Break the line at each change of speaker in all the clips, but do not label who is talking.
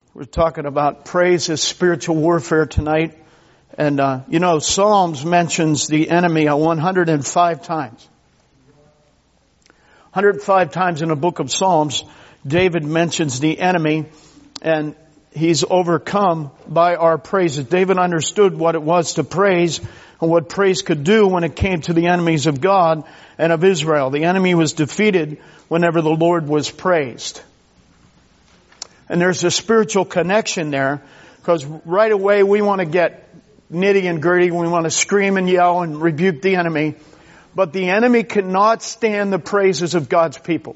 We're talking about praise as spiritual warfare tonight. And, Psalms mentions the enemy 105 times. 105 times in the book of Psalms, David mentions the enemy, and he's overcome by our praises. David understood what it was to praise and what praise could do when it came to the enemies of God and of Israel. The enemy was defeated whenever the Lord was praised. And there's a spiritual connection there, because right away we want to get nitty and gritty. We want to scream and yell and rebuke the enemy. But the enemy cannot stand the praises of God's people.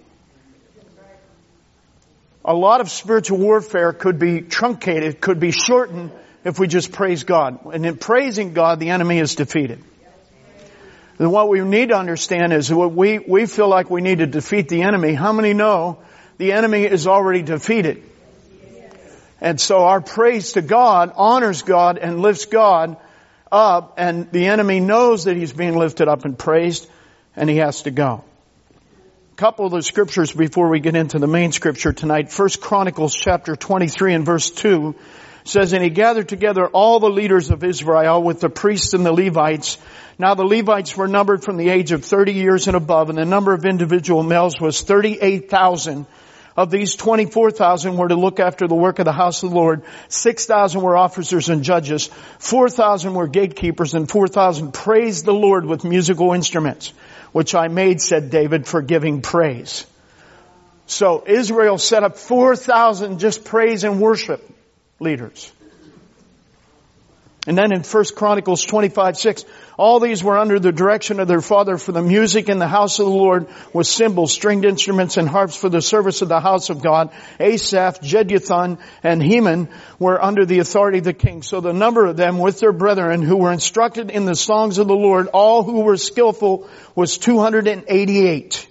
A lot of spiritual warfare could be truncated, could be shortened if we just praise God. And in praising God, the enemy is defeated. And what we need to understand is what we feel like we need to defeat the enemy. How many know the enemy is already defeated? And so our praise to God honors God and lifts God up, and the enemy knows that he's being lifted up and praised, and he has to go. A couple of the scriptures before we get into the main scripture tonight. 1 Chronicles chapter 23 and verse 2 says, "And he gathered together all the leaders of Israel with the priests and the Levites. Now the Levites were numbered from the age of 30 years and above, and the number of individual males was 38,000. Of these, 24,000 were to look after the work of the house of the Lord. 6,000 were officers and judges. 4,000 were gatekeepers, and 4,000 praised the Lord with musical instruments, which I made," said David, "for giving praise." So Israel set up 4,000 just praise and worship leaders. And then in 1 Chronicles 25:6, "All these were under the direction of their father for the music in the house of the Lord with cymbals, stringed instruments, and harps for the service of the house of God. Asaph, Jeduthun, and Heman were under the authority of the king. So the number of them with their brethren who were instructed in the songs of the Lord, all who were skillful, was 288.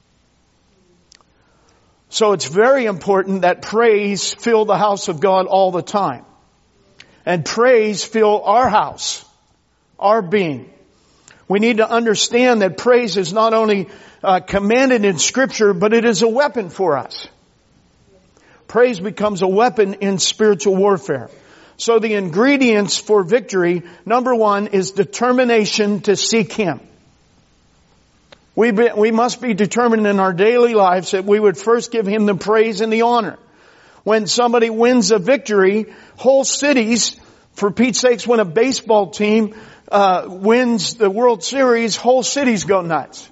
So it's very important that praise fill the house of God all the time. And praise fill our house, our being. We need to understand that praise is not only commanded in Scripture, but it is a weapon for us. Praise becomes a weapon in spiritual warfare. So the ingredients for victory, number one, is determination to seek Him. We must be determined in our daily lives that we would first give Him the praise and the honor. When somebody wins a victory, whole cities, for Pete's sakes, when a baseball team wins the World Series, whole cities go nuts.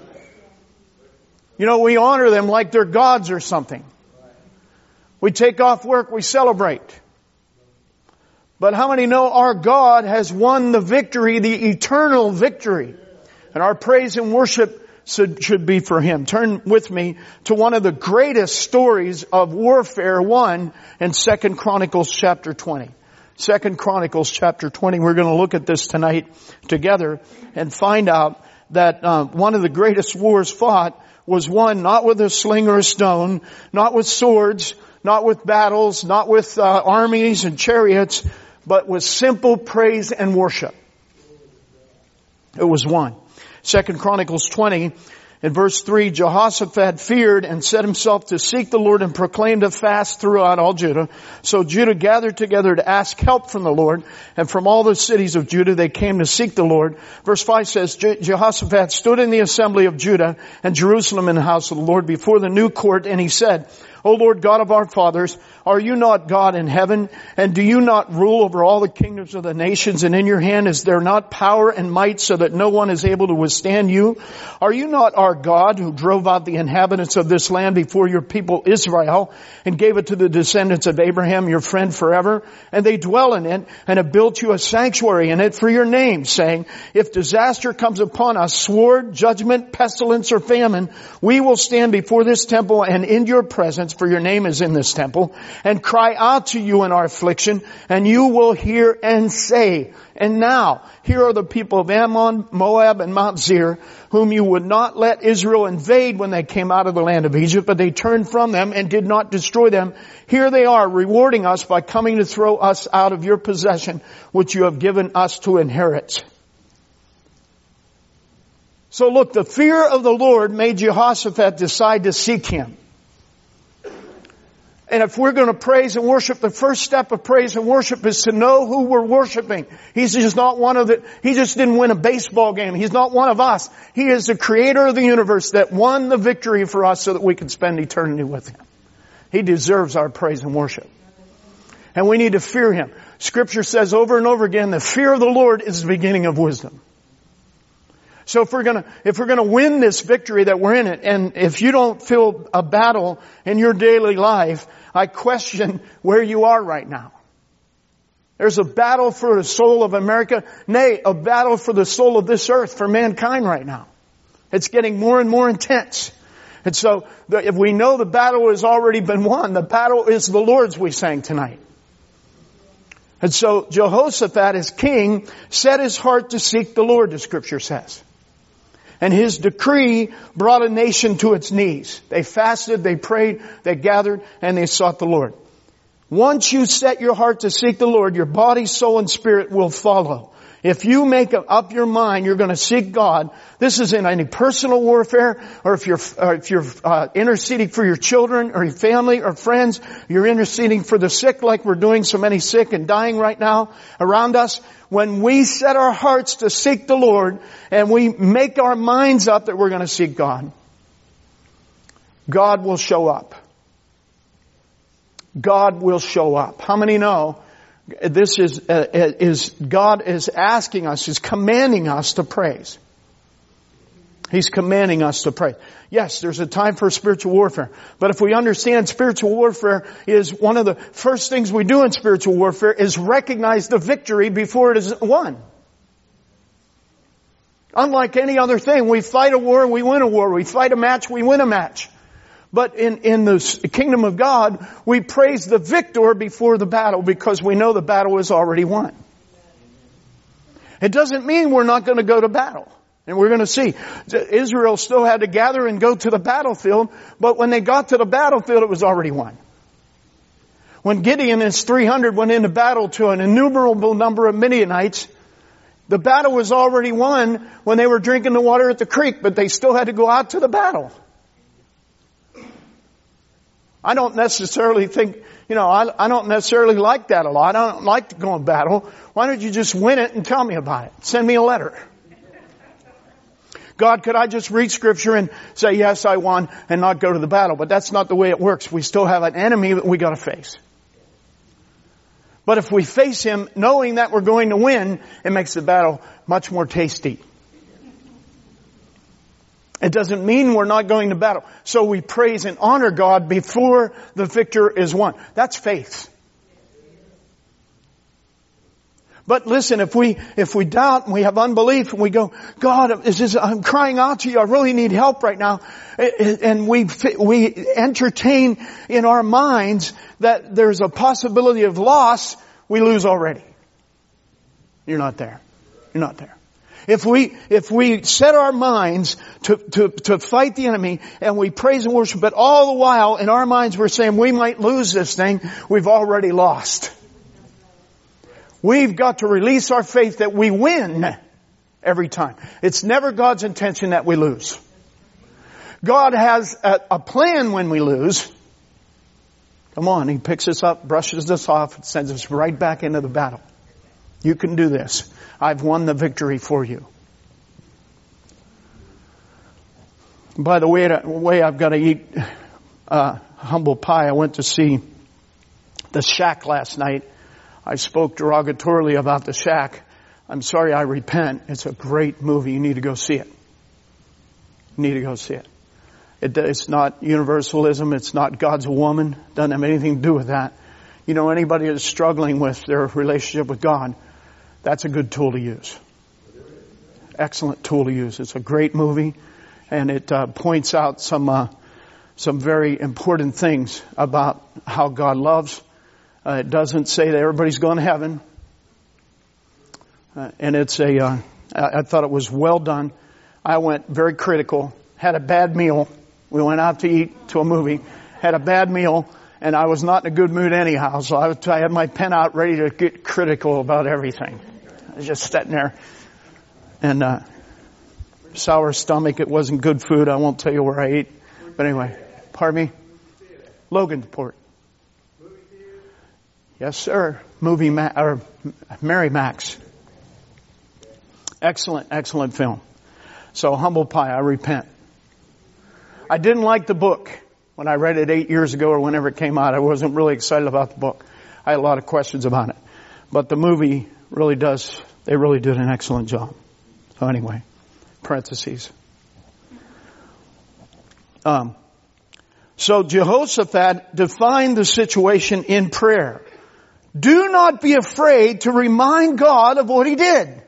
We honor them like they're gods or something. We take off work, we celebrate. But how many know our God has won the victory, the eternal victory? And our praise and worship should be for Him. Turn with me to one of the greatest stories of warfare, one in 2 Chronicles chapter 20. 2 Chronicles chapter 20. We're going to look at this tonight together and find out that one of the greatest wars fought was won not with a sling or a stone, not with swords, not with battles, not with armies and chariots, but with simple praise and worship. It was won. 2 Chronicles 20 in verse 3, "Jehoshaphat feared and set himself to seek the Lord and proclaimed a fast throughout all Judah. So Judah gathered together to ask help from the Lord, and from all the cities of Judah they came to seek the Lord." Verse 5 says, "Jehoshaphat stood in the assembly of Judah and Jerusalem in the house of the Lord before the new court, and he said, O Lord God of our fathers, are you not God in heaven? And do you not rule over all the kingdoms of the nations? And in your hand is there not power and might so that no one is able to withstand you? Are you not our God who drove out the inhabitants of this land before your people Israel and gave it to the descendants of Abraham, your friend, forever? And they dwell in it and have built you a sanctuary in it for your name, saying, if disaster comes upon us, sword, judgment, pestilence, or famine, we will stand before this temple and in your presence, for your name is in this temple, and cry out to you in our affliction, and you will hear and say, and now, here are the people of Ammon, Moab, and Mount Seir, whom you would not let Israel invade when they came out of the land of Egypt, but they turned from them and did not destroy them. Here they are, rewarding us by coming to throw us out of your possession, which you have given us to inherit. So look, the fear of the Lord made Jehoshaphat decide to seek Him. And if we're going to praise and worship, the first step of praise and worship is to know who we're worshiping. He just didn't win a baseball game. He's not one of us. He is the creator of the universe that won the victory for us so that we can spend eternity with Him. He deserves our praise and worship. And we need to fear Him. Scripture says over and over again, the fear of the Lord is the beginning of wisdom. So if we're gonna win this victory that we're in it, and if you don't feel a battle in your daily life, I question where you are right now. There's a battle for the soul of America, nay, a battle for the soul of this earth, for mankind right now. It's getting more and more intense. And so, if we know the battle has already been won, the battle is the Lord's, we sang tonight. And so, Jehoshaphat as king set his heart to seek the Lord, the Scripture says. And his decree brought a nation to its knees. They fasted, they prayed, they gathered, and they sought the Lord. Once you set your heart to seek the Lord, your body, soul, and spirit will follow. If you make up your mind you're going to seek God, this is in any personal warfare, or if you're interceding for your children or your family or friends, you're interceding for the sick like we're doing, so many sick and dying right now around us. When we set our hearts to seek the Lord and we make our minds up that we're going to seek God, God will show up. God will show up. How many know this is God is asking us, is commanding us to praise. He's commanding us to pray. Yes, there's a time for spiritual warfare. But if we understand spiritual warfare is one of the first things we do in spiritual warfare is recognize the victory before it is won. Unlike any other thing, we fight a war and we win a war. We fight a match, we win a match. But in the kingdom of God, we praise the victor before the battle because we know the battle is already won. It doesn't mean we're not going to go to battle. And we're going to see. Israel still had to gather and go to the battlefield, but when they got to the battlefield, it was already won. When Gideon and his 300 went into battle to an innumerable number of Midianites, the battle was already won when they were drinking the water at the creek, but they still had to go out to the battle. I don't necessarily think, I don't necessarily like that a lot. I don't like to go in battle. Why don't you just win it and tell me about it? Send me a letter. God, could I just read Scripture and say, yes, I won, and not go to the battle? But that's not the way it works. We still have an enemy that we got to face. But if we face him knowing that we're going to win, it makes the battle much more tasty. It doesn't mean we're not going to battle. So we praise and honor God before the victor is won. That's faith. But listen, if we doubt and we have unbelief and we go, God, I'm crying out to you. I really need help right now. And we entertain in our minds that there's a possibility of loss, we lose already. You're not there. You're not there. If we set our minds to fight the enemy and we praise and worship, but all the while in our minds we're saying we might lose this thing, we've already lost. We've got to release our faith that we win every time. It's never God's intention that we lose. God has a plan when we lose. Come on, He picks us up, brushes us off, and sends us right back into the battle. You can do this. I've won the victory for you. By the way, I've got to eat humble pie. I went to see The Shack last night. I spoke derogatorily about The Shack. I'm sorry, I repent. It's a great movie. You need to go see it. You need to go see it. It's not universalism. It's not God's a woman. Doesn't have anything to do with that. Anybody that's struggling with their relationship with God, that's a good tool to use. Excellent tool to use. It's a great movie, and it points out some very important things about how God loves. It doesn't say that everybody's going to heaven. And it's I thought it was well done. I went very critical, had a bad meal. We went out to eat to a movie, had a bad meal, and I was not in a good mood anyhow. So I had my pen out ready to get critical about everything. I was just sitting there and sour stomach. It wasn't good food. I won't tell you where I ate. But anyway, pardon me? Logansport. Yes, sir. Mary Max. Excellent, excellent film. So Humble Pie, I repent. I didn't like the book. When I read it 8 years ago or whenever it came out, I wasn't really excited about the book. I had a lot of questions about it. But the movie really they really did an excellent job. So anyway, parentheses. So Jehoshaphat defined the situation in prayer. Do not be afraid to remind God of what he did.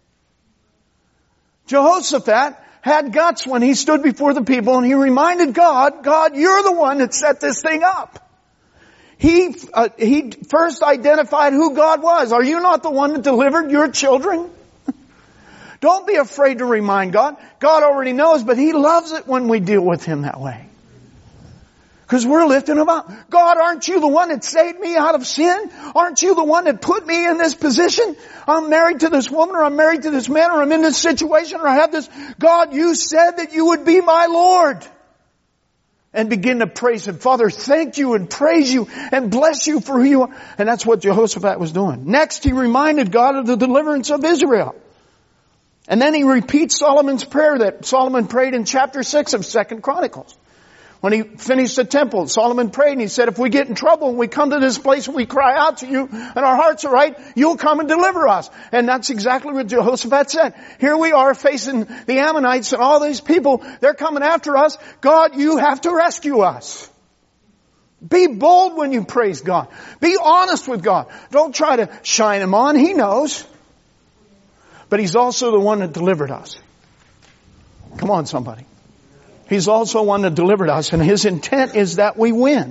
Jehoshaphat had guts when he stood before the people and he reminded God, God, you're the one that set this thing up. He first identified who God was. Are you not the one that delivered your children? Don't be afraid to remind God. God already knows, but He loves it when we deal with Him that way. Because we're lifting Him up. God, aren't you the one that saved me out of sin? Aren't you the one that put me in this position? I'm married to this woman, or I'm married to this man, or I'm in this situation, or I have this. God, you said that you would be my Lord. And begin to praise Him. Father, thank you and praise you and bless you for who you are. And that's what Jehoshaphat was doing. Next, he reminded God of the deliverance of Israel. And then he repeats Solomon's prayer that Solomon prayed in chapter 6 of 2 Chronicles. When he finished the temple, Solomon prayed and he said, if we get in trouble and we come to this place and we cry out to you and our hearts are right, you'll come and deliver us. And that's exactly what Jehoshaphat said. Here we are facing the Ammonites and all these people. They're coming after us. God, you have to rescue us. Be bold when you praise God. Be honest with God. Don't try to shine Him on. He knows. But He's also the one that delivered us. Come on, somebody. He's also one that delivered us, and His intent is that we win.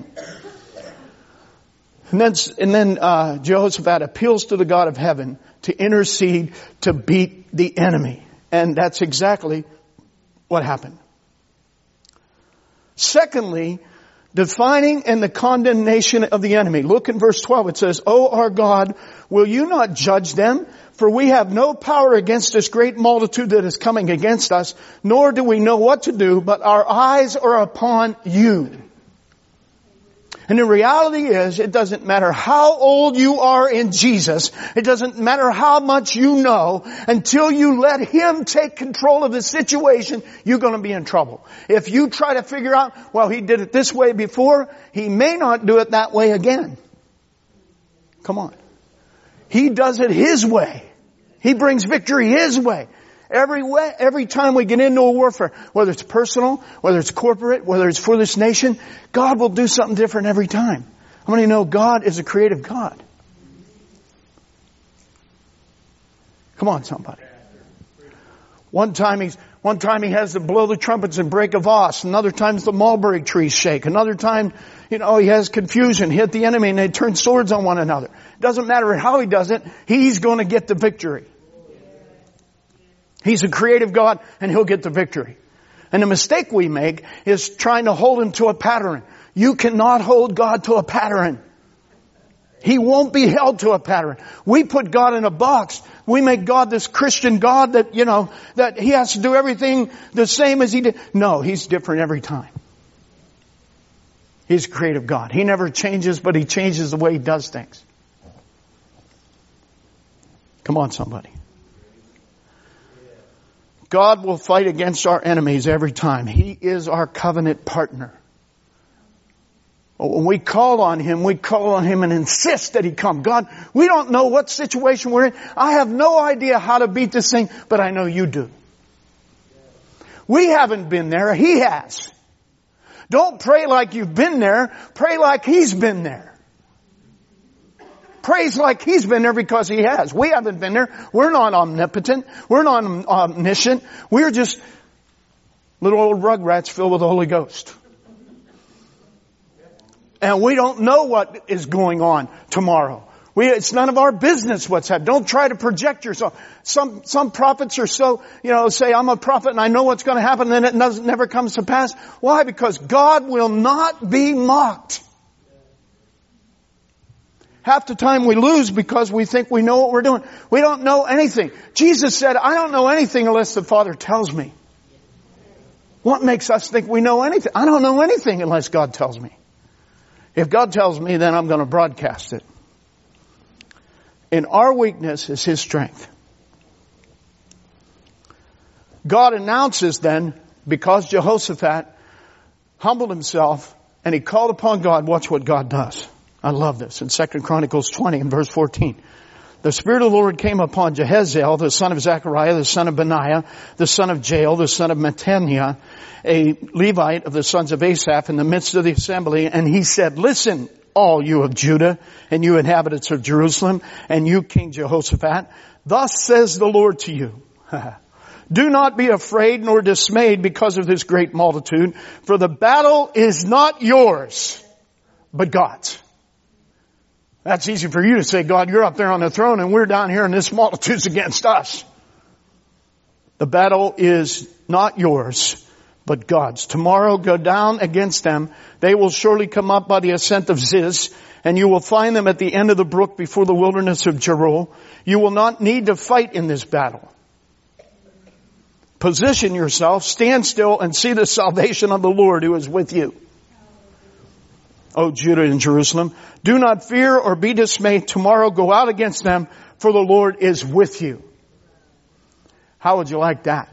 And then Jehoshaphat appeals to the God of heaven to intercede to beat the enemy. And that's exactly what happened. Secondly, defining and the condemnation of the enemy. Look in verse 12. It says, O our God, will you not judge them? For we have no power against this great multitude that is coming against us, nor do we know what to do, but our eyes are upon you. And the reality is, it doesn't matter how old you are in Jesus, it doesn't matter how much you know, until you let Him take control of the situation, you're going to be in trouble. If you try to figure out, well, He did it this way before, He may not do it that way again. Come on. He does it His way. He brings victory His way. Every time we get into a warfare, whether it's personal, whether it's corporate, whether it's for this nation, God will do something different every time. How many know God is a creative God? Come on, somebody. One time he has to blow the trumpets and break a vase. Another time the mulberry trees shake. Another time, he has confusion, hit the enemy, and they turn swords on one another. Doesn't matter how He does it, He's going to get the victory. He's a creative God, and He'll get the victory. And the mistake we make is trying to hold Him to a pattern. You cannot hold God to a pattern. He won't be held to a pattern. We put God in a box. We make God this Christian God that, that He has to do everything the same as He did. No, He's different every time. He's a creative God. He never changes, but He changes the way He does things. Come on, somebody. God will fight against our enemies every time. He is our covenant partner. When we call on Him and insist that He come. God, we don't know what situation we're in. I have no idea how to beat this thing, but I know you do. We haven't been there. He has. Don't pray like you've been there. Pray like He's been there. Praise like He's been there because He has. We haven't been there. We're not omnipotent. We're not omniscient. We're just little old rugrats filled with the Holy Ghost. And we don't know what is going on tomorrow. It's none of our business what's happening. Don't try to project yourself. Some prophets are so, say, I'm a prophet and I know what's going to happen, and then it never comes to pass. Why? Because God will not be mocked. Half the time we lose because we think we know what we're doing. We don't know anything. Jesus said, I don't know anything unless the Father tells me. What makes us think we know anything? I don't know anything unless God tells me. If God tells me, then I'm going to broadcast it. In our weakness is His strength. God announces then, because Jehoshaphat humbled himself and he called upon God, watch what God does. I love this. In 2 Chronicles 20 and verse 14. The Spirit of the Lord came upon Jehaziel, the son of Zechariah, the son of Benaiah, the son of Jael, the son of Mattaniah, a Levite of the sons of Asaph, in the midst of the assembly, and he said, listen, all you of Judah, and you inhabitants of Jerusalem, and you King Jehoshaphat, thus says the Lord to you, do not be afraid nor dismayed because of this great multitude, for the battle is not yours, but God's. That's easy for you to say, God, you're up there on the throne and we're down here and this multitude's against us. The battle is not yours, but God's. Tomorrow go down against them. They will surely come up by the ascent of Ziz, and you will find them at the end of the brook before the wilderness of Jeruel. You will not need to fight in this battle. Position yourself, stand still, and see the salvation of the Lord who is with you. O Judah and Jerusalem, do not fear or be dismayed. Tomorrow go out against them, for the Lord is with you. How would you like that?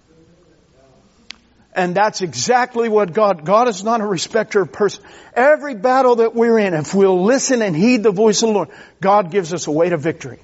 And that's exactly what God is not a respecter of person. Every battle that we're in, if we'll listen and heed the voice of the Lord, God gives us a way to victory.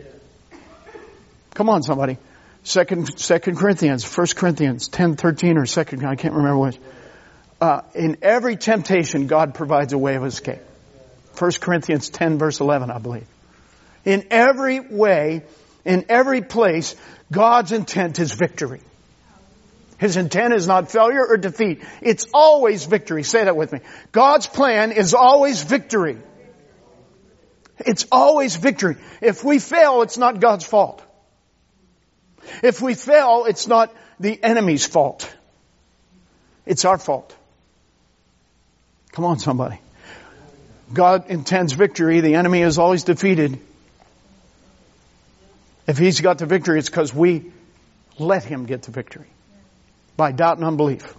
Come on, somebody. 2 Corinthians, 1 Corinthians 10:13 or 2, I can't remember which. In every temptation, God provides a way of escape. 1 Corinthians 10 verse 11, I believe. In every way, in every place, God's intent is victory. His intent is not failure or defeat. It's always victory. Say that with me. God's plan is always victory. It's always victory. If we fail, it's not God's fault. If we fail, it's not the enemy's fault. It's our fault. Come on, somebody. God intends victory. The enemy is always defeated. If He's got the victory, it's because we let Him get the victory. By doubt and unbelief.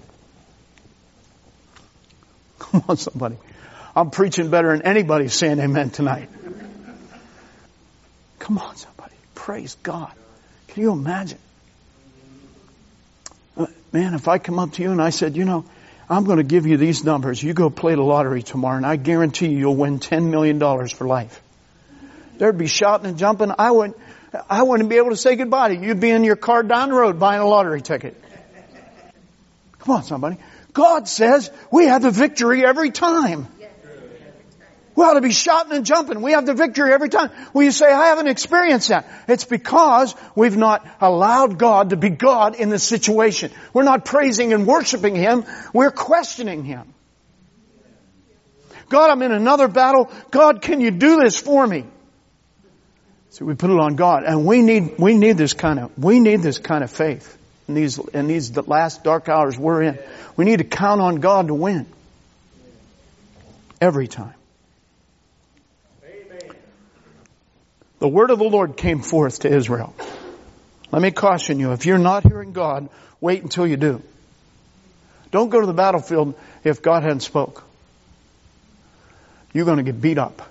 Come on, somebody. I'm preaching better than anybody saying amen tonight. Come on, somebody. Praise God. Can you imagine? Man, if I come up to you and I said, I'm going to give you these numbers. You go play the lottery tomorrow and I guarantee you'll win $10 million for life. There'd be shouting and jumping. I wouldn't be able to say goodbye to you. You'd be in your car down the road buying a lottery ticket. Come on, somebody. God says we have the victory every time. We ought to be shouting and jumping. We have the victory every time. Well, you say, I haven't experienced that. It's because we've not allowed God to be God in the situation. We're not praising and worshiping Him. We're questioning Him. God, I'm in another battle. God, can you do this for me? So we put it on God. And we need this kind of faith in these last dark hours we're in. We need to count on God to win. Every time. The word of the Lord came forth to Israel. Let me caution you, if you're not hearing God, wait until you do. Don't go to the battlefield if God hadn't spoke. You're going to get beat up.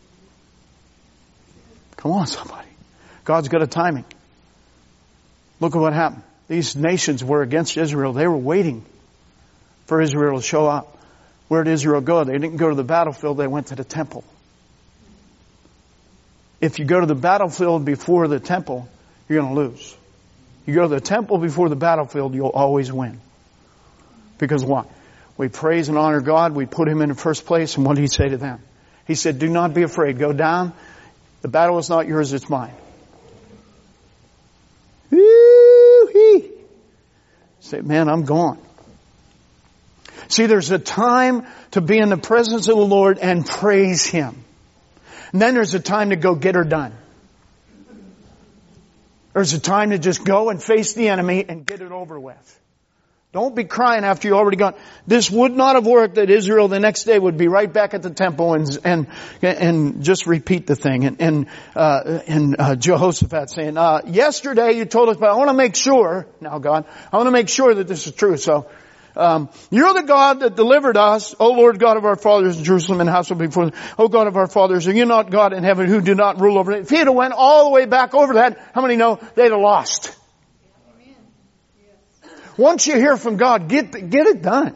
Come on, somebody. God's got a timing. Look at what happened. These nations were against Israel. They were waiting for Israel to show up. Where did Israel go? They didn't go to the battlefield. They went to the temple. If you go to the battlefield before the temple, you're going to lose. You go to the temple before the battlefield, you'll always win. Because why? We praise and honor God. We put Him in the first place. And what did He say to them? He said, do not be afraid. Go down. The battle is not yours, it's mine. Woo-hee. Say, man, I'm gone. See, there's a time to be in the presence of the Lord and praise Him. And then there's a time to go get her done. There's a time to just go and face the enemy and get it over with. Don't be crying after you're already gone. This would not have worked that Israel the next day would be right back at the temple and just repeat the thing. And Jehoshaphat saying, yesterday you told us, but I want to make sure, now God, I want to make sure that this is true. So You're the God that delivered us, O Lord God of our fathers in Jerusalem and house before, O God of our fathers, are you not God in heaven who do not rule over it? If he had went all the way back over that, how many know they'd have lost? Amen. Yes. Once you hear from God, get it done.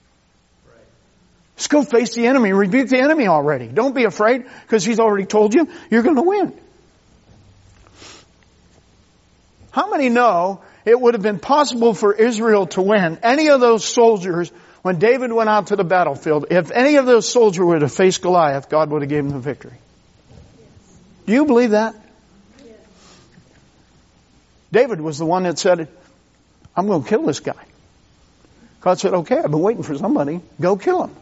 Just go face the enemy. Rebuke the enemy already. Don't be afraid because he's already told you you're going to win. How many know it would have been possible for Israel to win any of those soldiers when David went out to the battlefield? If any of those soldiers would have faced Goliath, God would have given them the victory. Do you believe that? David was the one that said, I'm going to kill this guy. God said, okay, I've been waiting for somebody. Go kill him.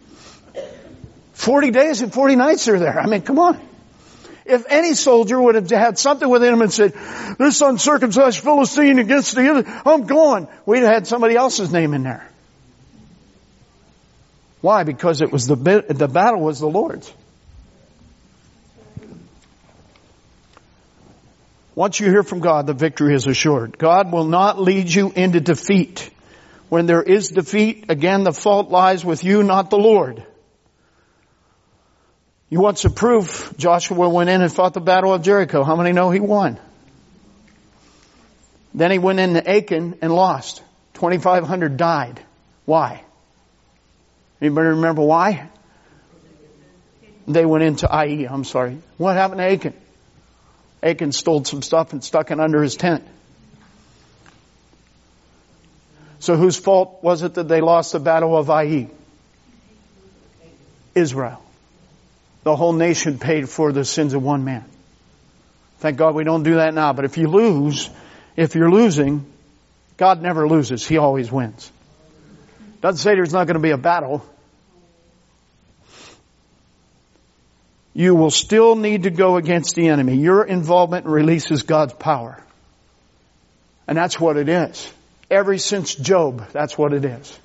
40 days and 40 nights they're there. I mean, come on. If any soldier would have had something within him and said, this uncircumcised Philistine against the other, I'm going, we'd have had somebody else's name in there. Why? Because it was the battle was the Lord's. Once you hear from God, the victory is assured. God will not lead you into defeat. When there is defeat, again, the fault lies with you, not the Lord. You want some proof? Joshua went in and fought the battle of Jericho. How many know he won? Then he went into Achan and lost. 2,500 died. Why? Anybody remember why? They went into Ai. I'm sorry. What happened to Achan? Achan stole some stuff and stuck it under his tent. So whose fault was it that they lost the battle of Ai? Israel. The whole nation paid for the sins of one man. Thank God we don't do that now. But if you're losing, God never loses. He always wins. Doesn't say there's not going to be a battle. You will still need to go against the enemy. Your involvement releases God's power. And that's what it is. Ever since Job, that's what it is.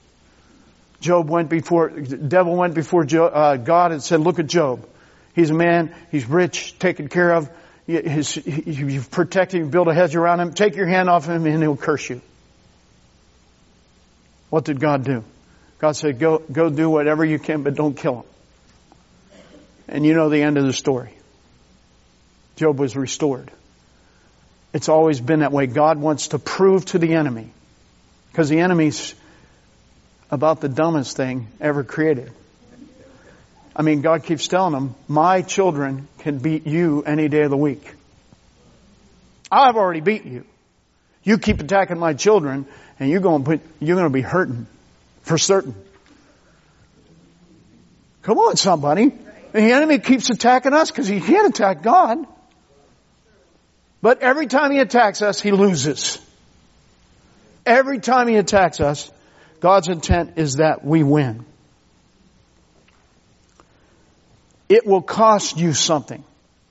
The devil went before God and said, look at Job. He's a man, he's rich, taken care of, you've protected him, built a hedge around him. Take your hand off him and he'll curse you. What did God do? God said, go do whatever you can, but don't kill him. And you know the end of the story. Job was restored. It's always been that way. God wants to prove to the enemy, because the enemy's about the dumbest thing ever created. I mean, God keeps telling them, my children can beat you any day of the week. I've already beat you. You keep attacking my children and you're going to be hurting for certain. Come on, somebody. The enemy keeps attacking us because he can't attack God. But every time he attacks us, he loses. Every time he attacks us, God's intent is that we win. It will cost you something.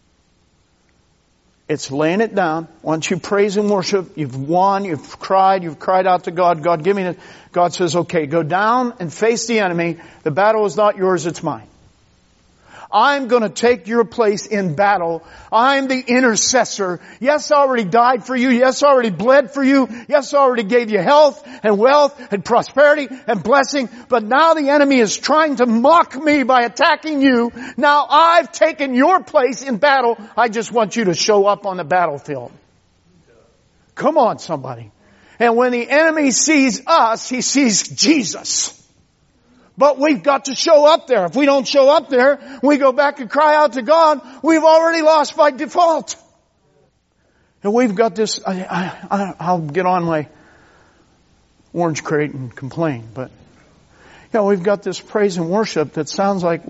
It's laying it down. Once you praise and worship, you've won, you've cried out to God, God give me it. God says, okay, go down and face the enemy. The battle is not yours, it's mine. I'm going to take your place in battle. I'm the intercessor. Yes, I already died for you. Yes, I already bled for you. Yes, I already gave you health and wealth and prosperity and blessing. But now the enemy is trying to mock me by attacking you. Now I've taken your place in battle. I just want you to show up on the battlefield. Come on, somebody. And when the enemy sees us, he sees Jesus. But we've got to show up there. If we don't show up there, we go back and cry out to God, we've already lost by default. And we've got this, I'll get on my orange crate and complain, but we've got this praise and worship that sounds like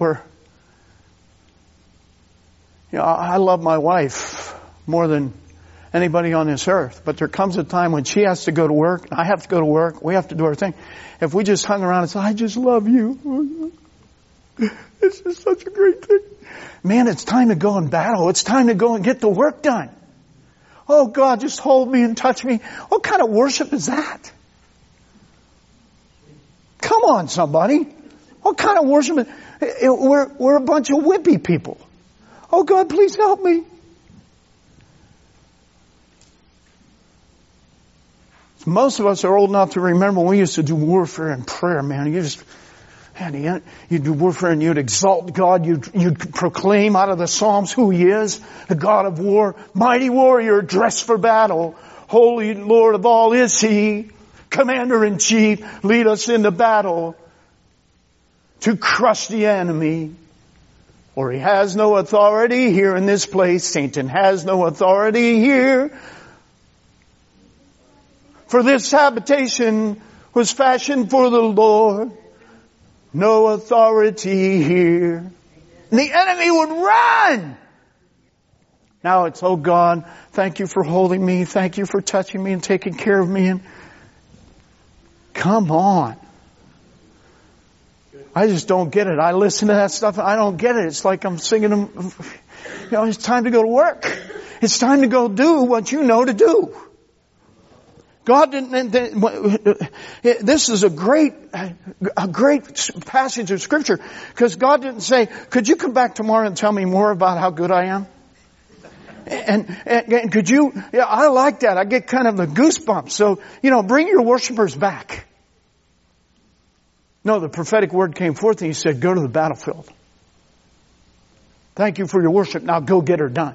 I love my wife more than anybody on this earth. But there comes a time when she has to go to work, I have to go to work, we have to do our thing. If we just hung around and said, I just love you. This is such a great thing. Man, it's time to go and battle. It's time to go and get the work done. Oh God, just hold me and touch me. What kind of worship is that? Come on, somebody. What kind of worship? We're a bunch of whippy people. Oh God, please help me. It's Most of us are old enough to remember when we used to do warfare and prayer, man. You'd do warfare and you'd exalt God. You'd proclaim out of the Psalms who He is, the God of war, mighty warrior dressed for battle. Holy Lord of all is He, Commander in Chief, lead us into battle to crush the enemy. For He has no authority here in this place. Satan has no authority here. For this habitation was fashioned for the Lord. No authority here. And the enemy would run. Now it's, oh God, thank You for holding me. Thank You for touching me and taking care of me. And come on. I just don't get it. I listen to that stuff and I don't get it. It's like I'm singing them. It's time to go to work. It's time to go do what you know to do. God didn't, this is a great passage of Scripture, because God didn't say, could you come back tomorrow and tell me more about how good I am? And could you, I like that. I get kind of the goosebumps. So, bring your worshipers back. No, the prophetic word came forth and He said, go to the battlefield. Thank you for your worship. Now go get her done.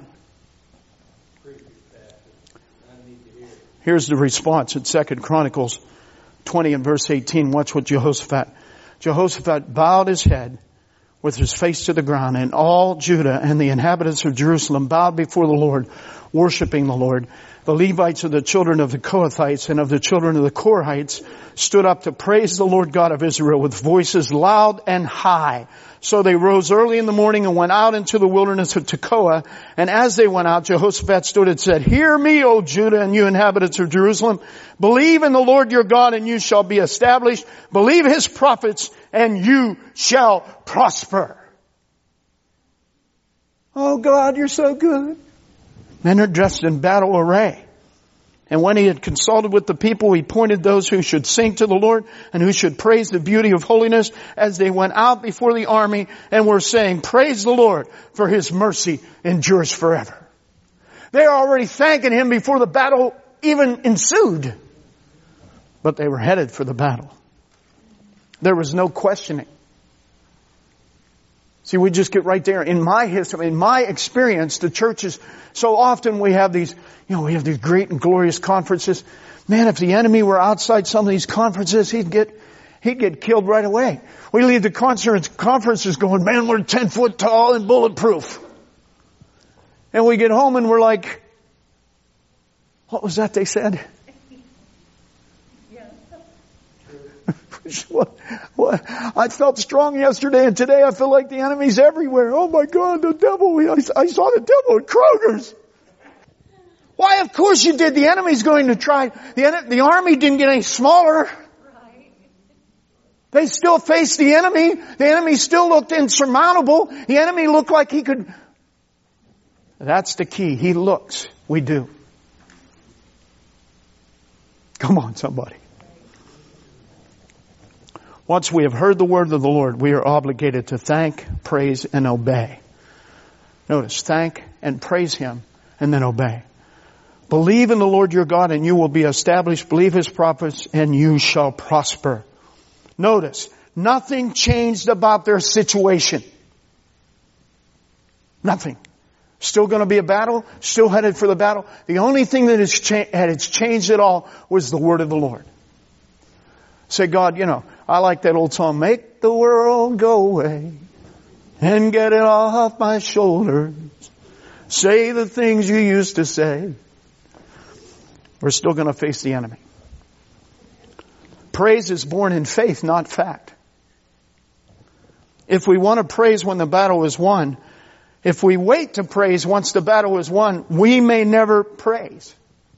Here's the response in 2 Chronicles 20 and verse 18. Watch what Jehoshaphat bowed his head with his face to the ground, and all Judah and the inhabitants of Jerusalem bowed before the Lord, worshiping the Lord. The Levites of the children of the Kohathites and of the children of the Korahites stood up to praise the Lord God of Israel with voices loud and high. So they rose early in the morning and went out into the wilderness of Tekoa. And as they went out, Jehoshaphat stood and said, hear me, O Judah, and you inhabitants of Jerusalem. Believe in the Lord your God, and you shall be established. Believe His prophets, and you shall prosper. Oh God, You're so good. Men are dressed in battle array. And when He had consulted with the people, He appointed those who should sing to the Lord and who should praise the beauty of holiness as they went out before the army and were saying, praise the Lord, for His mercy endures forever. They're already thanking Him before the battle even ensued. But they were headed for the battle. There was no questioning. See, we just get right there. In my history, in my experience, the churches, so often we have these great and glorious conferences. Man, if the enemy were outside some of these conferences, he'd get killed right away. We leave the conferences going, man, we're 10 foot tall and bulletproof. And we get home and we're like, what was that they said? What? I felt strong yesterday, and today I feel like the enemy's everywhere. Oh my God, the devil. I saw the devil at Kroger's. Why, of course you did. The enemy's going to try. The army didn't get any smaller. They still faced the enemy. The enemy still looked insurmountable. The enemy looked like he could. That's the key. He looks. We do. Come on, somebody. Once we have heard the word of the Lord, we are obligated to thank, praise, and obey. Notice, thank and praise Him, and then obey. Believe in the Lord your God, and you will be established. Believe His prophets, and you shall prosper. Notice, nothing changed about their situation. Nothing. Still going to be a battle, still headed for the battle. The only thing that had changed at all was the word of the Lord. Say, God, I like that old song, make the world go away and get it off my shoulders. Say the things you used to say. We're still going to face the enemy. Praise is born in faith, not fact. If we want to praise when the battle is won, if we wait to praise once the battle is won, we may never praise.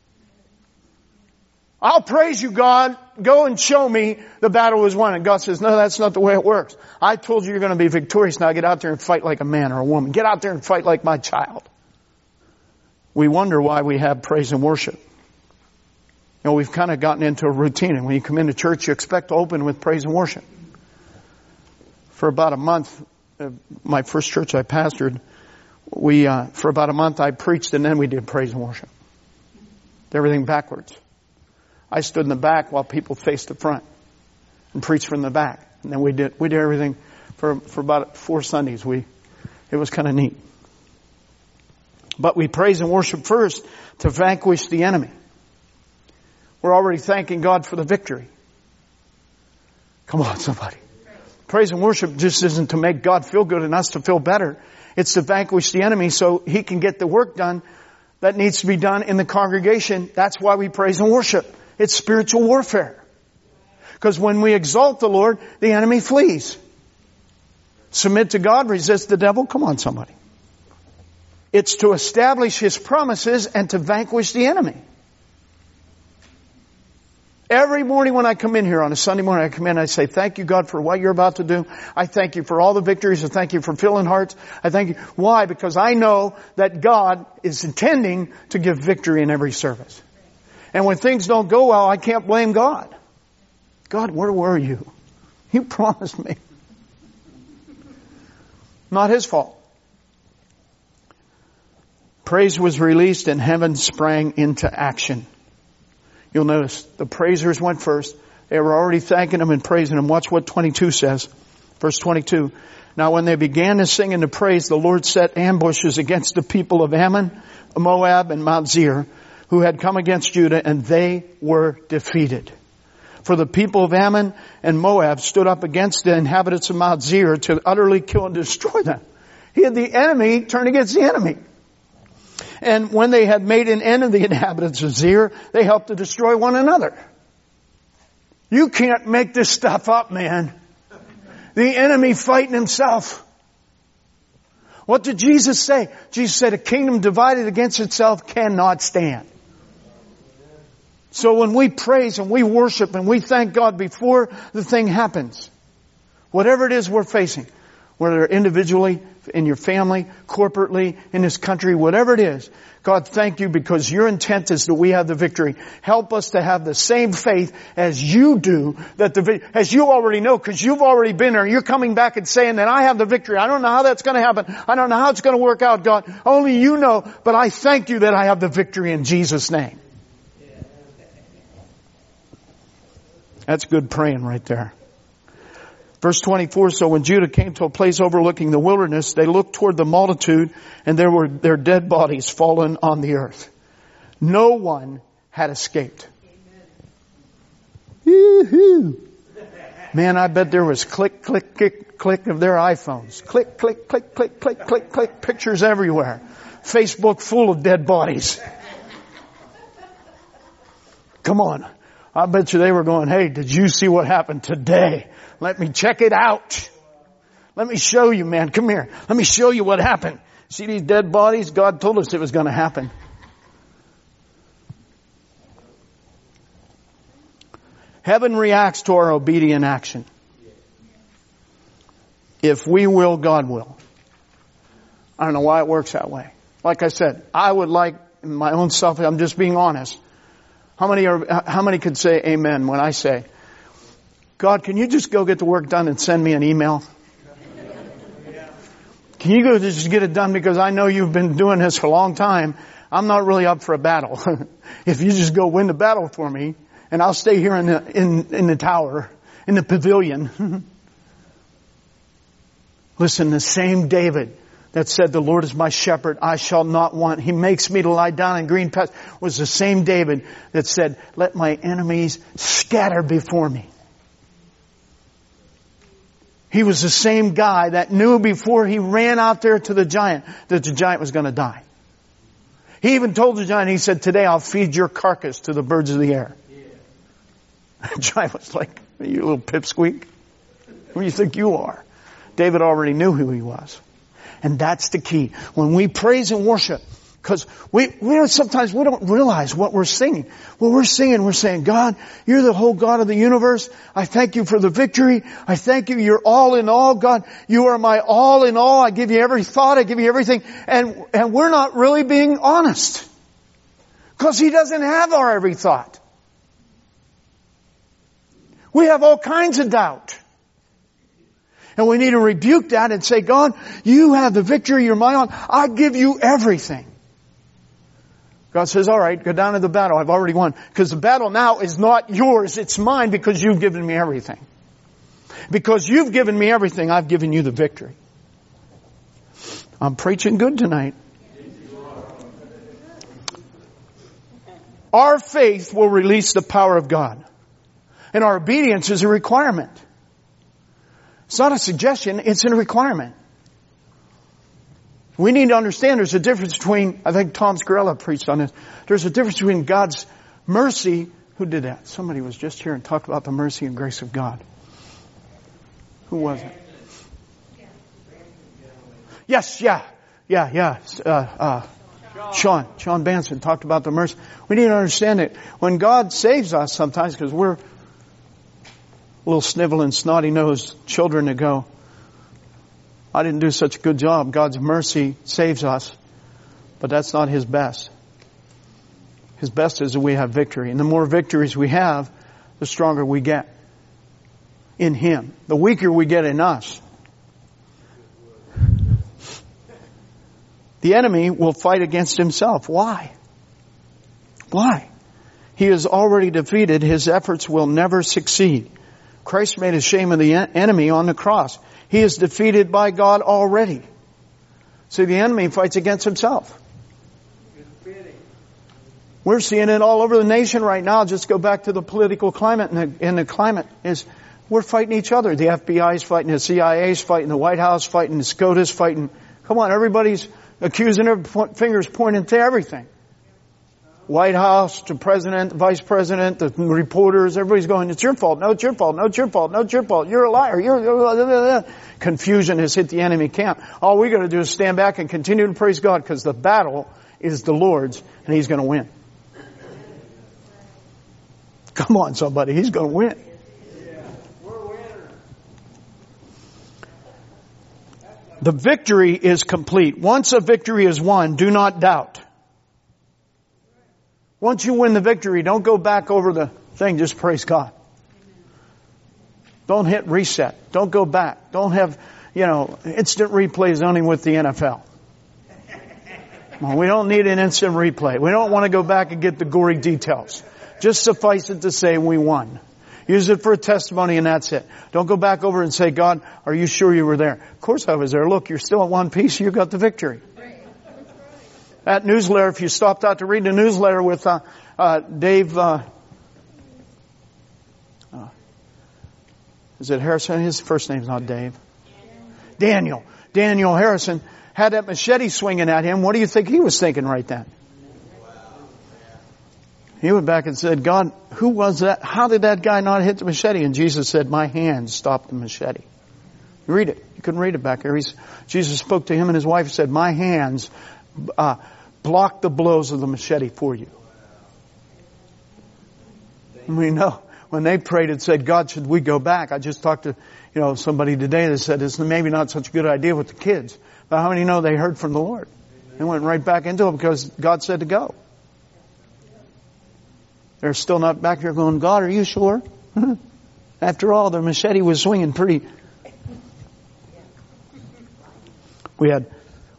I'll praise you, God. Go and show me the battle is won. And God says, no, that's not the way it works. I told you you're going to be victorious. Now get out there and fight like a man or a woman. Get out there and fight like my child. We wonder why we have praise and worship. We've kind of gotten into a routine. And when you come into church, you expect to open with praise and worship. For about a month, my first church I pastored, for about a month I preached and then we did praise and worship. Everything backwards. I stood in the back while people faced the front and preached from the back. And then we did everything for about 4 Sundays. It was kind of neat. But we praise and worship first to vanquish the enemy. We're already thanking God for the victory. Come on, somebody. Praise and worship just isn't to make God feel good and us to feel better. It's to vanquish the enemy so He can get the work done that needs to be done in the congregation. That's why we praise and worship. It's spiritual warfare. Because when we exalt the Lord, the enemy flees. Submit to God, resist the devil. Come on, somebody. It's to establish His promises and to vanquish the enemy. Every morning when I come in here on a Sunday morning, I come in and I say, thank you, God, for what you're about to do. I thank you for all the victories. I thank you for filling hearts. I thank you. Why? Because I know that God is intending to give victory in every service. And when things don't go well, I can't blame God. God, where were you? You promised me. Not His fault. Praise was released and heaven sprang into action. You'll notice the praisers went first. They were already thanking Him and praising Him. Watch what 22 says. Verse 22. Now when they began to sing and to praise, the Lord set ambushes against the people of Ammon, Moab, and Mount Seir, who had come against Judah, and they were defeated. For the people of Ammon and Moab stood up against the inhabitants of Mount Seir to utterly kill and destroy them. He had the enemy turn against the enemy. And when they had made an end of the inhabitants of Seir, they helped to destroy one another. You can't make this stuff up, man. The enemy fighting himself. What did Jesus say? Jesus said, a kingdom divided against itself cannot stand. So when we praise and we worship and we thank God before the thing happens, whatever it is we're facing, whether individually, in your family, corporately, in this country, whatever it is, God, thank you because your intent is that we have the victory. Help us to have the same faith as you do, as you already know, because you've already been there. You're coming back and saying that I have the victory. I don't know how that's going to happen. I don't know how it's going to work out, God. Only you know, but I thank you that I have the victory in Jesus' name. That's good praying right there. Verse 24, so when Judah came to a place overlooking the wilderness, they looked toward the multitude, and there were their dead bodies fallen on the earth. No one had escaped. Woo-hoo. Man, I bet there was click, click, click, click of their iPhones. Click, click, click, click, click, click, click, pictures everywhere. Facebook full of dead bodies. Come on. I bet you they were going, hey, did you see what happened today? Let me check it out. Let me show you, man. Come here. Let me show you what happened. See these dead bodies? God told us it was going to happen. Heaven reacts to our obedient action. If we will, God will. I don't know why it works that way. Like I said, I would like, in my own self, I'm just being honest. How many could say amen when I say, God, can you just go get the work done and send me an email? Can you go just get it done because I know you've been doing this for a long time. I'm not really up for a battle. If you just go win the battle for me, and I'll stay here in the tower, in the pavilion. Listen, the same David that said, the Lord is my shepherd, I shall not want. He makes me to lie down in green pastures, was the same David that said, let my enemies scatter before me. He was the same guy that knew before he ran out there to the giant that the giant was going to die. He even told the giant, he said, today I'll feed your carcass to the birds of the air. Yeah. The giant was like, you little pipsqueak. Who do you think you are? David already knew who he was. And that's the key. When we praise and worship, because sometimes we don't realize what we're singing. What we're singing, we're saying, God, you're the whole God of the universe. I thank you for the victory. I thank you. You're all in all. God, you are my all in all. I give you every thought. I give you everything. And we're not really being honest. Because He doesn't have our every thought. We have all kinds of doubt. And we need to rebuke that and say, God, you have the victory. You're my own. I give you everything. God says, all right, go down to the battle. I've already won. Because the battle now is not yours. It's mine because you've given me everything. Because you've given me everything, I've given you the victory. I'm preaching good tonight. Our faith will release the power of God. And our obedience is a requirement. It's not a suggestion, it's a requirement. We need to understand there's a difference between, I think Tom Scarella preached on this, there's a difference between God's mercy. Who did that? Somebody was just here and talked about the mercy and grace of God. Who was it? Yes, yeah. Sean Banson talked about the mercy. We need to understand it. When God saves us sometimes, because we're little sniveling, snotty-nosed children that go, I didn't do such a good job. God's mercy saves us, but that's not His best. His best is that we have victory. And the more victories we have, the stronger we get in Him. The weaker we get in us. The enemy will fight against himself. Why? Why? He is already defeated. His efforts will never succeed. Christ made a shame of the enemy on the cross. He is defeated by God already. So the enemy fights against himself. We're seeing it all over the nation right now. Just go back to the political climate, and the climate is we're fighting each other. The FBI is fighting, the CIA is fighting, the White House fighting, the SCOTUS fighting. Come on, everybody's accusing their fingers pointing to everything. White House, the president, the vice president, the reporters, everybody's going, it's your fault. No, it's your fault. No, it's your fault. No, it's your fault. You're a liar. Confusion has hit the enemy camp. All we got to do is stand back and continue to praise God because the battle is the Lord's and He's going to win. Come on, somebody. He's going to win. The victory is complete. Once a victory is won, do not doubt. Once you win the victory, don't go back over the thing. Just praise God. Don't hit reset. Don't go back. Don't have, instant replays only with the NFL. Well, we don't need an instant replay. We don't want to go back and get the gory details. Just suffice it to say we won. Use it for a testimony and that's it. Don't go back over and say, God, are you sure you were there? Of course I was there. Look, you're still in one piece. You got the victory. That newsletter, if you stopped out to read the newsletter with Dave, is it Harrison? His first name's not Dave. Daniel Harrison had that machete swinging at him. What do you think he was thinking right then? He went back and said, God, who was that? How did that guy not hit the machete? And Jesus said, my hand stopped the machete. You read it. You can read it back there. Jesus spoke to him and his wife and said, my hands blocked the blows of the machete for you. We know when they prayed and said, God, should we go back? I just talked to somebody today that said it's maybe not such a good idea with the kids. But how many know they heard from the Lord? They went right back into it because God said to go. They're still not back here going, God, are you sure? After all, the machete was swinging pretty. We had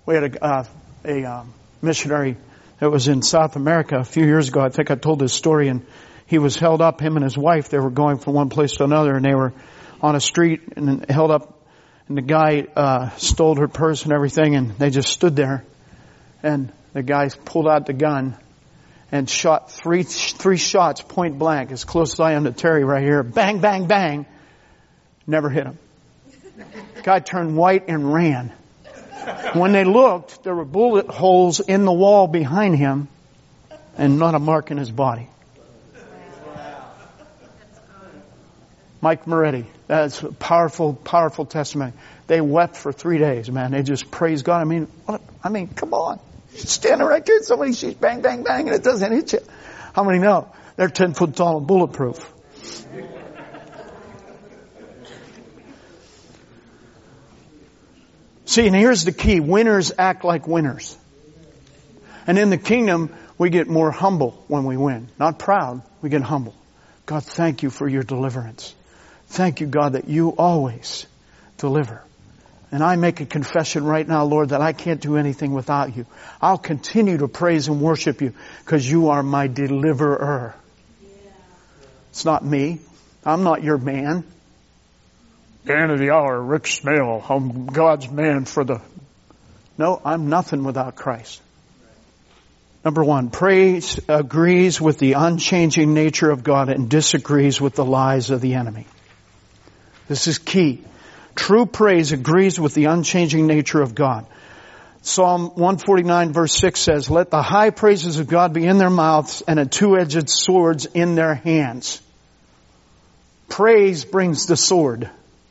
a missionary that was in South America a few years ago. I think I told this story, and he was held up, him and his wife. They were going from one place to another, and they were on a street and held up, and the guy stole her purse and everything, and they just stood there, and the guy pulled out the gun and shot three shots point blank, as close as I am to Terry right here. Bang, bang, bang. Never hit him. Guy turned white and ran. When they looked, there were bullet holes in the wall behind him and not a mark in his body. Mike Moretti. That's a powerful, powerful testimony. They wept for 3 days, man. They just praised God. I mean, come on. You're standing right there and somebody shoots bang, bang, bang and it doesn't hit you. How many know? They're 10 foot tall and bulletproof. See, and here's the key. Winners act like winners. And in the kingdom, we get more humble when we win. Not proud, we get humble. God, thank you for your deliverance. Thank you, God, that you always deliver. And I make a confession right now, Lord, that I can't do anything without you. I'll continue to praise and worship you because you are my deliverer. It's not me. I'm not your man. Man of the hour, Rick Smale. I'm God's man for the... No, I'm nothing without Christ. Number one, praise agrees with the unchanging nature of God and disagrees with the lies of the enemy. This is key. True praise agrees with the unchanging nature of God. Psalm 149 verse 6 says, let the high praises of God be in their mouths and a two-edged swords in their hands. Praise brings the sword.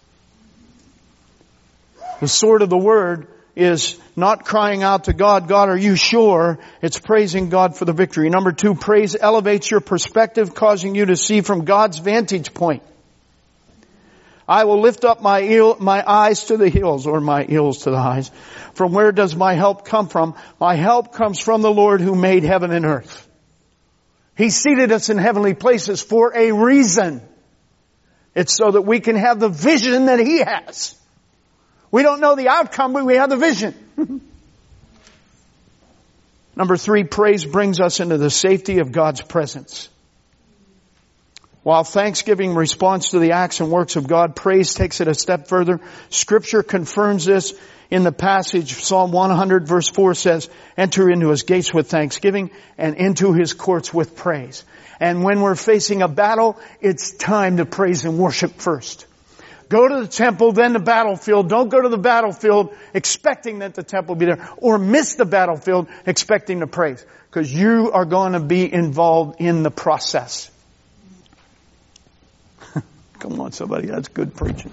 The sword of the Word is not crying out to God, God, are you sure? It's praising God for the victory. Number two, praise elevates your perspective, causing you to see from God's vantage point. I will lift up my eyes to the hills, or my ears to the eyes. From where does my help come from? My help comes from the Lord who made heaven and earth. He seated us in heavenly places for a reason. It's so that we can have the vision that He has. We don't know the outcome, but we have the vision. Number three, praise brings us into the safety of God's presence. While thanksgiving responds to the acts and works of God, praise takes it a step further. Scripture confirms this in the passage. Psalm 100 verse 4 says, enter into His gates with thanksgiving and into His courts with praise. And when we're facing a battle, it's time to praise and worship first. Go to the temple, then the battlefield. Don't go to the battlefield expecting that the temple will be there. Or miss the battlefield expecting to praise. Because you are going to be involved in the process. Come on, somebody. That's good preaching.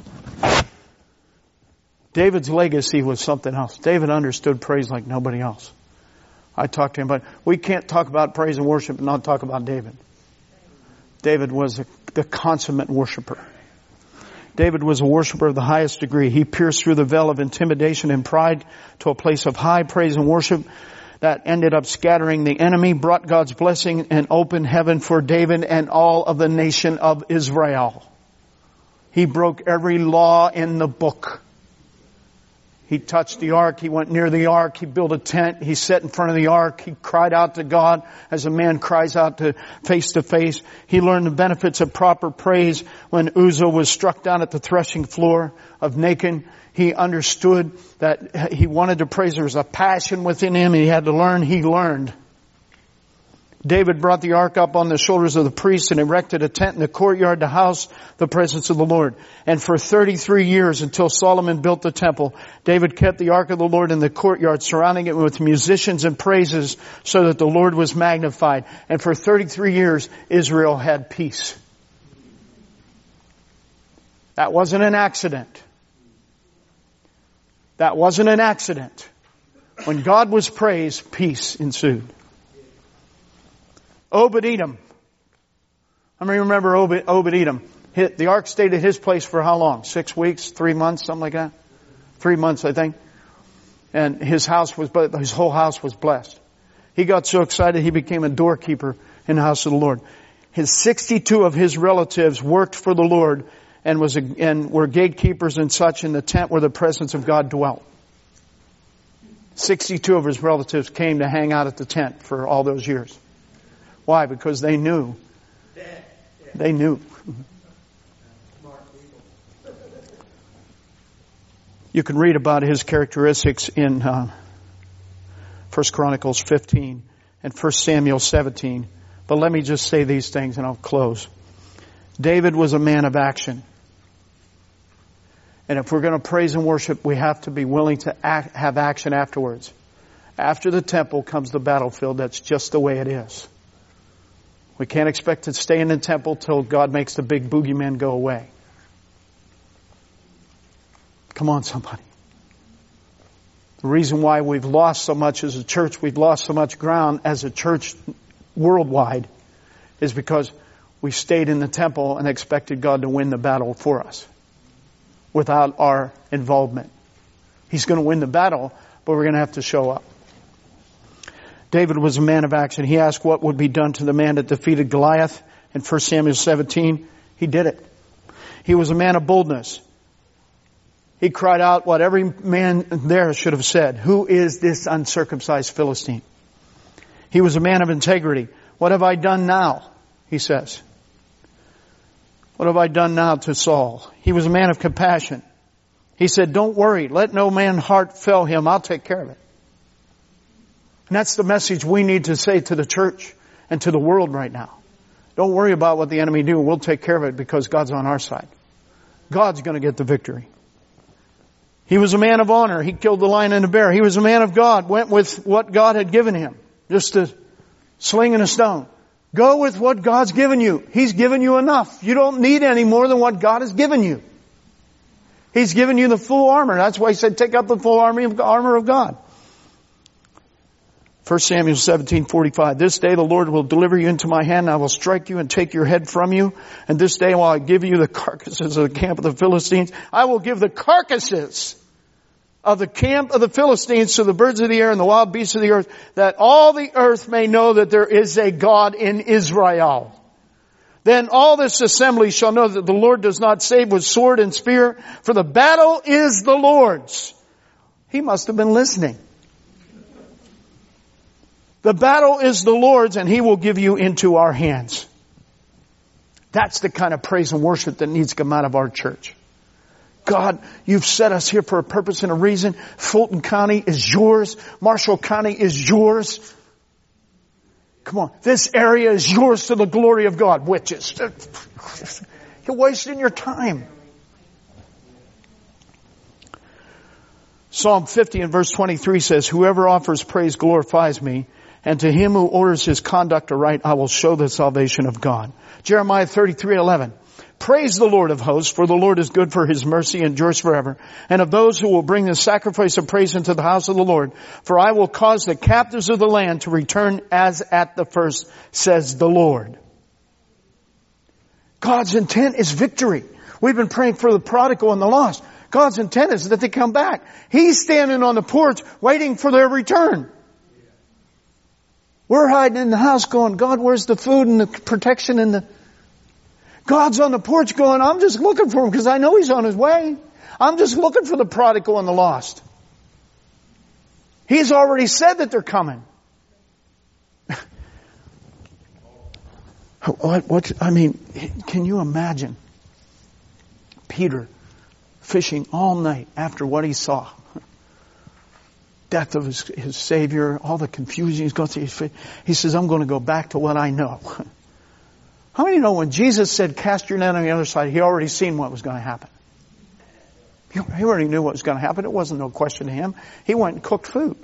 David's legacy was something else. David understood praise like nobody else. I talked to him about, we can't talk about praise and worship and not talk about David. David was the consummate worshiper. David was a worshiper of the highest degree. He pierced through the veil of intimidation and pride to a place of high praise and worship that ended up scattering the enemy, brought God's blessing and opened heaven for David and all of the nation of Israel. He broke every law in the book. He touched the ark. He went near the ark. He built a tent. He sat in front of the ark. He cried out to God as a man cries out to face. He learned the benefits of proper praise when Uzzah was struck down at the threshing floor of Nacon. He understood that he wanted to praise. There was a passion within him. He had to learn. He learned. David brought the ark up on the shoulders of the priests and erected a tent in the courtyard to house the presence of the Lord. And for 33 years, until Solomon built the temple, David kept the ark of the Lord in the courtyard, surrounding it with musicians and praises so that the Lord was magnified. And for 33 years, Israel had peace. That wasn't an accident. That wasn't an accident. When God was praised, peace ensued. Obed-Edom. How many remember Obed-Edom? The ark stayed at his place for how long? 6 weeks? 3 months? Something like that? 3 months, I think. And his whole house was blessed. He got so excited he became a doorkeeper in the house of the Lord. 62 of his relatives worked for the Lord and were gatekeepers and such in the tent where the presence of God dwelt. 62 of his relatives came to hang out at the tent for all those years. Why? Because they knew. They knew. You can read about his characteristics in 1 Chronicles 15 and 1 Samuel 17. But let me just say these things and I'll close. David was a man of action. And if we're going to praise and worship, we have to be willing to have action afterwards. After the temple comes the battlefield. That's just the way it is. We can't expect to stay in the temple till God makes the big boogeyman go away. Come on, somebody. The reason why we've lost so much as a church, we've lost so much ground as a church worldwide, is because we stayed in the temple and expected God to win the battle for us without our involvement. He's going to win the battle, but we're going to have to show up. David was a man of action. He asked what would be done to the man that defeated Goliath in 1 Samuel 17. He did it. He was a man of boldness. He cried out what every man there should have said. Who is this uncircumcised Philistine? He was a man of integrity. What have I done now? He says. What have I done now to Saul? He was a man of compassion. He said, don't worry. Let no man's heart fail him. I'll take care of it. And that's the message we need to say to the church and to the world right now. Don't worry about what the enemy do. We'll take care of it because God's on our side. God's going to get the victory. He was a man of honor. He killed the lion and the bear. He was a man of God. Went with what God had given him. Just a sling and a stone. Go with what God's given you. He's given you enough. You don't need any more than what God has given you. He's given you the full armor. That's why He said, take up the full armor of God. 1 Samuel 17:45. This day the Lord will deliver you into my hand. And I will strike you and take your head from you. And this day while I give you the carcasses of the camp of the Philistines, I will give the carcasses of the camp of the Philistines to the birds of the air and the wild beasts of the earth, that all the earth may know that there is a God in Israel. Then all this assembly shall know that the Lord does not save with sword and spear, for the battle is the Lord's. He must have been listening. The battle is the Lord's, and He will give you into our hands. That's the kind of praise and worship that needs to come out of our church. God, You've set us here for a purpose and a reason. Fulton County is Yours. Marshall County is Yours. Come on. This area is Yours to the glory of God. Witches. You're wasting your time. Psalm 50 and verse 23 says, whoever offers praise glorifies me, and to him who orders his conduct aright, I will show the salvation of God. Jeremiah 33:11. Praise the Lord of hosts, for the Lord is good, for His mercy endures forever. And of those who will bring the sacrifice of praise into the house of the Lord, for I will cause the captives of the land to return as at the first, says the Lord. God's intent is victory. We've been praying for the prodigal and the lost. God's intent is that they come back. He's standing on the porch waiting for their return. We're hiding in the house going, God, where's the food and the protection and the... God's on the porch going, I'm just looking for Him because I know He's on His way. I'm just looking for the prodigal and the lost. He's already said that they're coming. Can you imagine Peter fishing all night after what he saw? Death of his Savior, all the confusion he's going through. He says, I'm going to go back to what I know. How many know when Jesus said, cast your net on the other side, He already seen what was going to happen? He already knew what was going to happen. It wasn't no question to Him. He went and cooked food.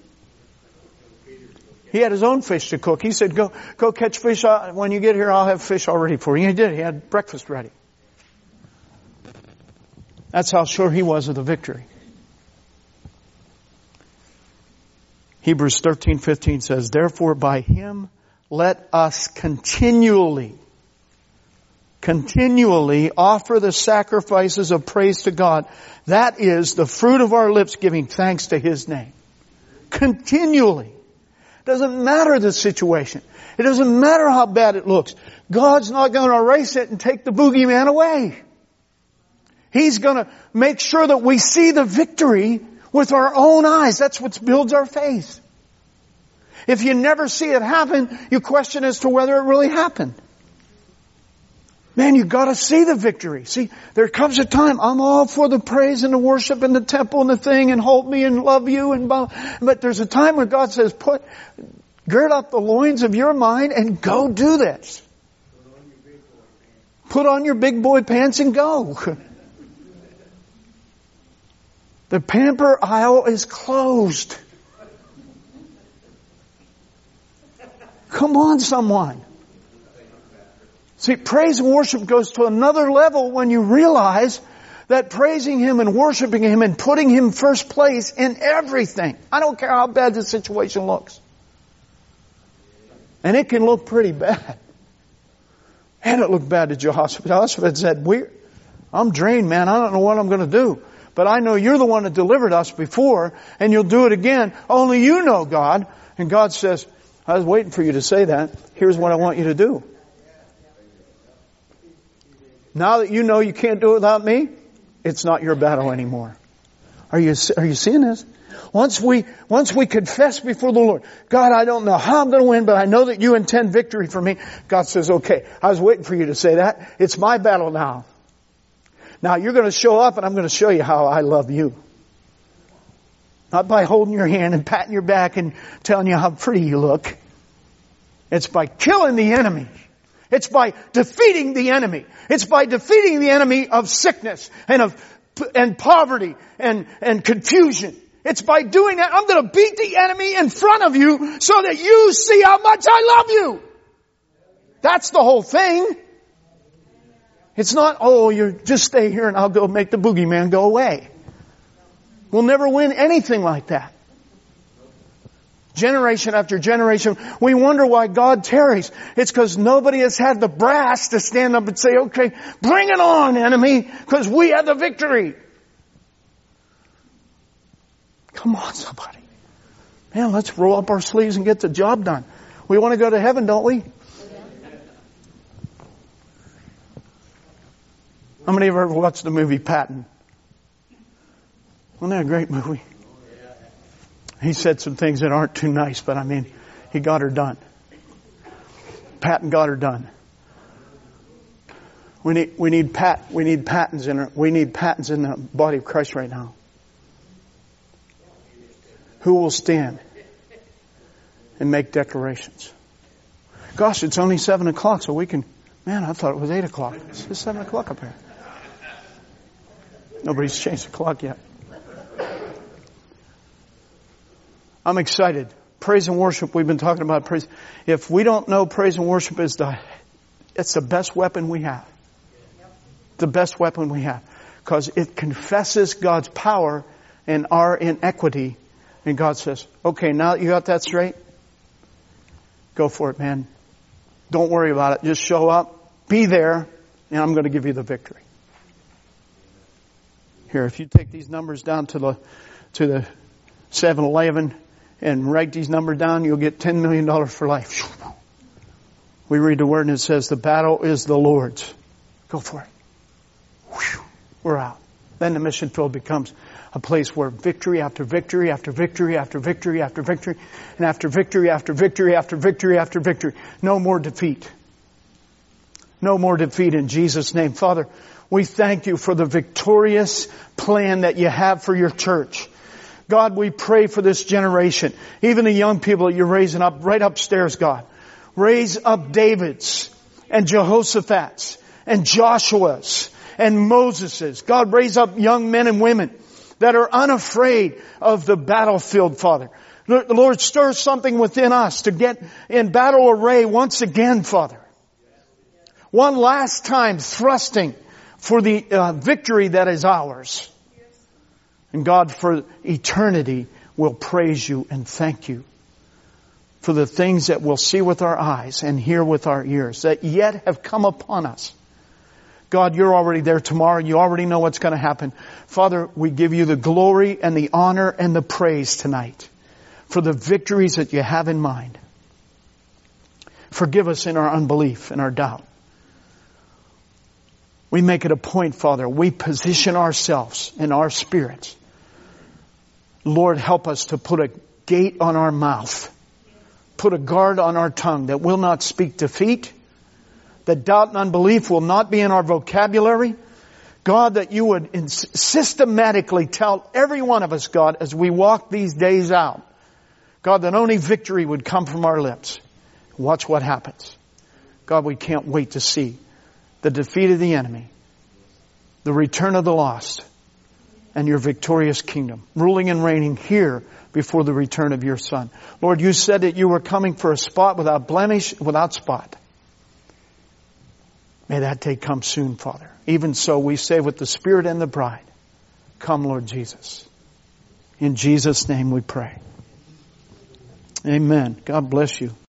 He had His own fish to cook. He said, go catch fish. When you get here, I'll have fish all ready for you. He did. He had breakfast ready. That's how sure he was of the victory. Hebrews 13:15 says, therefore by Him let us continually offer the sacrifices of praise to God. That is the fruit of our lips giving thanks to His name. Continually. Doesn't matter the situation. It doesn't matter how bad it looks. God's not going to erase it and take the boogeyman away. He's going to make sure that we see the victory with our own eyes. That's what builds our faith. If you never see it happen, you question as to whether it really happened. Man, you've got to see the victory. See, there comes a time, I'm all for the praise and the worship and the temple and the thing and hold me and love you and blah. But there's a time when God says, gird up the loins of your mind and go do this. Put on your big boy pants and go. The pamper aisle is closed. Come on, someone. See, praise and worship goes to another level when you realize that praising Him and worshiping Him and putting Him first place in everything. I don't care how bad the situation looks. And it can look pretty bad. And it looked bad to Jehoshaphat. Jehoshaphat said, I'm drained, man. I don't know what I'm going to do. But I know You're the one that delivered us before, and You'll do it again. Only You know, God. And God says, I was waiting for you to say that. Here's what I want you to do. Now that you know you can't do it without me, it's not your battle anymore. Are you seeing this? Once we confess before the Lord, God, I don't know how I'm going to win, but I know that you intend victory for me. God says, okay, I was waiting for you to say that. It's my battle now. Now you're going to show up and I'm going to show you how I love you. Not by holding your hand and patting your back and telling you how pretty you look. It's by killing the enemy. It's by defeating the enemy. It's by defeating the enemy of sickness and poverty and confusion. It's by doing that. I'm going to beat the enemy in front of you so that you see how much I love you. That's the whole thing. It's not, oh, you just stay here and I'll go make the boogeyman go away. We'll never win anything like that. Generation after generation, we wonder why God tarries. It's because nobody has had the brass to stand up and say, okay, bring it on, enemy, because we have the victory. Come on, somebody. Man, let's roll up our sleeves and get the job done. We want to go to heaven, don't we? How many of you ever watched the movie Patton? Wasn't that a great movie? He said some things that aren't too nice, but I mean, he got her done. Patton got her done. We need Pattons in the body of Christ right now. Who will stand and make declarations? Gosh, it's only 7 o'clock, so we can. Man, I thought it was 8 o'clock. It's just 7 o'clock up here. Nobody's changed the clock yet. I'm excited. Praise and worship. We've been talking about praise. If we don't know praise and worship it's the best weapon we have. The best weapon we have. Because it confesses God's power and our inequity. And God says, okay, now that you got that straight, go for it, man. Don't worry about it. Just show up, be there, and I'm going to give you the victory. Here, if you take these numbers down to the 7-Eleven and write these numbers down, you'll get $10 million for life. We read the word and it says, the battle is the Lord's. Go for it. We're out. Then the mission field becomes a place where victory after victory after victory after victory after victory and after victory after victory after victory after victory. No more defeat. No more defeat in Jesus' name. Father, we thank you for the victorious plan that you have for your church. God, we pray for this generation. Even the young people that you're raising up right upstairs, God. Raise up Davids and Jehoshaphat's and Joshua's and Moses's. God, raise up young men and women that are unafraid of the battlefield, Father. The Lord, stir something within us to get in battle array once again, Father. One last time thrusting for the victory that is ours. And God, for eternity, will praise you and thank you for the things that we'll see with our eyes and hear with our ears that yet have come upon us. God, you're already there tomorrow. You already know what's going to happen. Father, we give you the glory and the honor and the praise tonight for the victories that you have in mind. Forgive us in our unbelief and our doubt. We make it a point, Father. We position ourselves in our spirits. Lord, help us to put a gate on our mouth. Put a guard on our tongue that will not speak defeat. That doubt and unbelief will not be in our vocabulary. God, that you would systematically tell every one of us, God, as we walk these days out, God, that only victory would come from our lips. Watch what happens. God, we can't wait to see the defeat of the enemy, the return of the lost, and your victorious kingdom, ruling and reigning here before the return of your Son. Lord, you said that you were coming for a spot without blemish, without spot. May that day come soon, Father. Even so, we say with the Spirit and the bride, come, Lord Jesus. In Jesus' name we pray. Amen. God bless you.